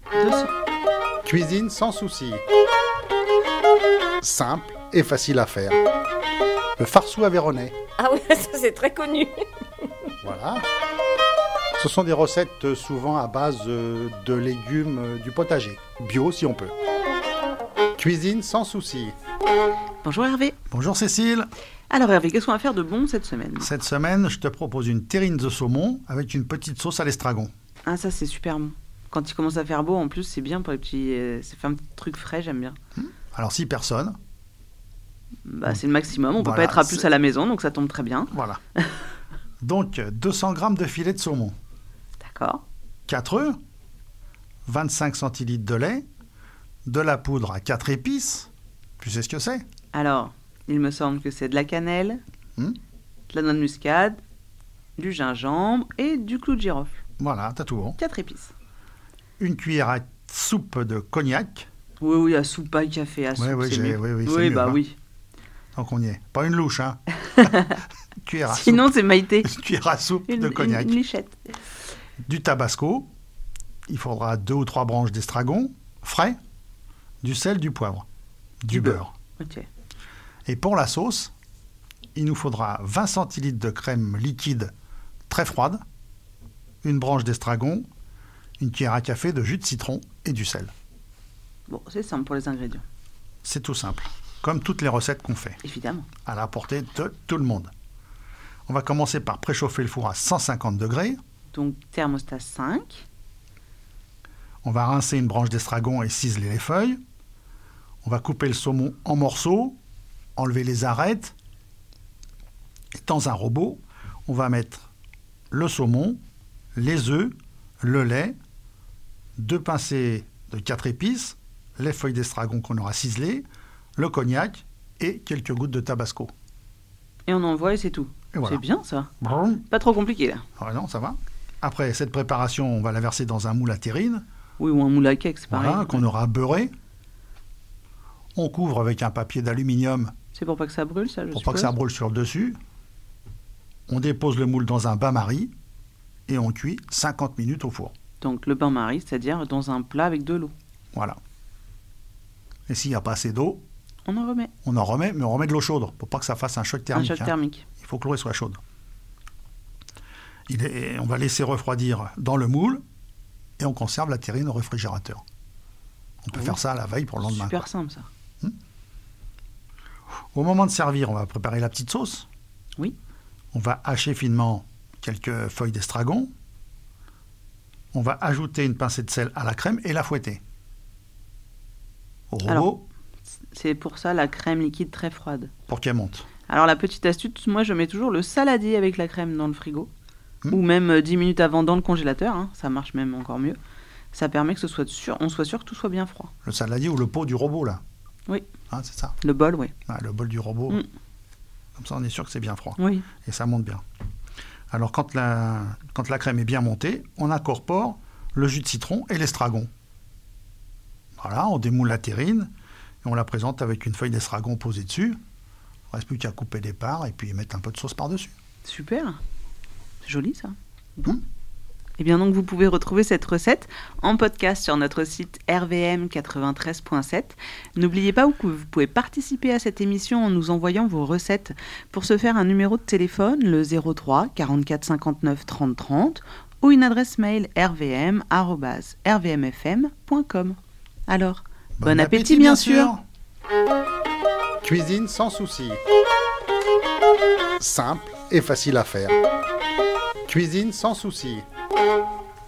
200. Cuisine sans souci. Simple et facile à faire. Le farceau aveyronnais. Ah oui, ça c'est très connu. Voilà. Ce sont des recettes souvent à base de légumes du potager. Bio si on peut. Cuisine sans souci. Bonjour Hervé. Bonjour Cécile. Alors Hervé, qu'est-ce qu'on va faire de bon cette semaine? Cette semaine, je te propose une terrine de saumon avec une petite sauce à l'estragon. Ah ça c'est super bon. Quand il commence à faire beau, en plus c'est bien pour les petits... ça fait un petit truc frais, j'aime bien. Alors 6 personnes. Bah, c'est le maximum, on peut Voilà, pas être à plus à la maison, donc ça tombe très bien. Voilà. Donc 200 g de filet de saumon. D'accord. 4 œufs. 25 centilitres de lait. De la poudre à 4 épices. Tu sais ce que c'est? Alors, il me semble que c'est de la cannelle, de la noix de muscade, du gingembre et du clou de girofle. Voilà, t'as tout bon. 4 épices. Une cuillère à soupe de cognac. Oui, à soupe, pas café, à soupe, Oui, c'est mieux. oui, c'est Oui, mieux, bah hein. oui. Donc on y est. Pas une louche, hein. Cuillère à Sinon, soupe. c'est Maïté. Une cuillère à soupe de cognac. Une lichette. Du tabasco. Il faudra 2 ou 3 branches d'estragon frais. Du sel, du poivre. Du beurre. Ok. Et pour la sauce, il nous faudra 20 centilitres de crème liquide très froide, une branche d'estragon, une cuillère à café de jus de citron et du sel. Bon, c'est simple pour les ingrédients. C'est tout simple, comme toutes les recettes qu'on fait, Évidemment. à la portée de tout le monde. On va commencer par préchauffer le four à 150 degrés. Donc, thermostat 5. On va rincer une branche d'estragon et ciseler les feuilles. On va couper le saumon en morceaux, enlever les arêtes. Et dans un robot, on va mettre le saumon, les œufs, le lait, 2 pincées de 4 épices, les feuilles d'estragon qu'on aura ciselées, le cognac et quelques gouttes de tabasco. Et on envoie et c'est tout. Et voilà. C'est bien ça. Brum. Pas trop compliqué là. Ah non, ça va. Après cette préparation, on va la verser dans un moule à terrine, Oui, ou un moule à cake, c'est pareil. voilà, qu'on aura beurré. On couvre avec un papier d'aluminium C'est pour pas que ça brûle, ça, je pour pas que suppose. ça brûle sur le dessus. On dépose le moule dans un bain-marie et on cuit 50 minutes au four. Donc, le bain-marie, c'est-à-dire dans un plat avec de l'eau. Voilà. Et s'il n'y a pas assez d'eau, On en remet. on en remet, mais on remet de l'eau chaude pour pas que ça fasse un choc thermique. Un choc hein. thermique. Il faut que l'eau soit chaude. On va laisser refroidir dans le moule et on conserve la terrine au réfrigérateur. On peut Oui. faire ça à la veille pour le lendemain. Super quoi. simple ça. Au moment de servir, on va préparer la petite sauce. Oui. On va hacher finement quelques feuilles d'estragon. On va ajouter une pincée de sel à la crème et la fouetter. Au robot, Alors. C'est pour ça la crème liquide très froide. pour qu'elle monte. Alors, la petite astuce, moi, je mets toujours le saladier avec la crème dans le frigo. Ou même 10 minutes avant dans le congélateur. Hein. Ça marche même encore mieux. Ça permet que on soit sûr que tout soit bien froid. Le saladier ou le pot du robot, là. Oui. Hein, c'est ça. Le bol, oui. Ouais, le bol du robot. Mm. Comme ça, on est sûr que c'est bien froid. Oui. Et ça monte bien. Alors, quand la crème est bien montée, on incorpore le jus de citron et l'estragon. Voilà, on démoule la terrine et on la présente avec une feuille d'estragon posée dessus. Il ne reste plus qu'à couper des parts et puis mettre un peu de sauce par-dessus. Super. C'est joli, ça. Bon. Et bien donc, vous pouvez retrouver cette recette en podcast sur notre site rvm93.7. N'oubliez pas que vous pouvez participer à cette émission en nous envoyant vos recettes. Pour ce faire, un numéro de téléphone, le 03 44 59 30 30, ou une adresse mail rvm@rvmfm.com. Alors, bon appétit, bien sûr. Cuisine sans souci. Simple et facile à faire. Cuisine sans souci.